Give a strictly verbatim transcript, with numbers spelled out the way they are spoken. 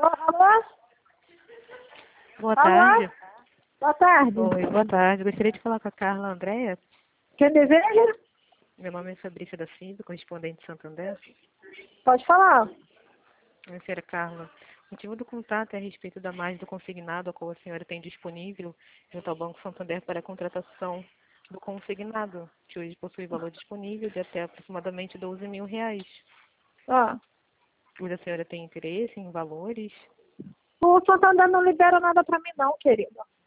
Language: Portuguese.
Alô? Boa Alô? tarde. Boa tarde. Oi, boa tarde. Gostaria de falar com a Carla Andréa. Quem deseja? Meu nome é Fabrícia da Silva, correspondente de Santander. Pode falar. Minha senhora Carla, o motivo do contato é a respeito da margem do consignado, a qual a senhora tem disponível junto ao Banco Santander para a contratação do consignado, que hoje possui valor disponível de até aproximadamente doze mil reais. Ó, Hoje a senhora tem interesse em valores? o Santander não libera nada pra mim não, querida.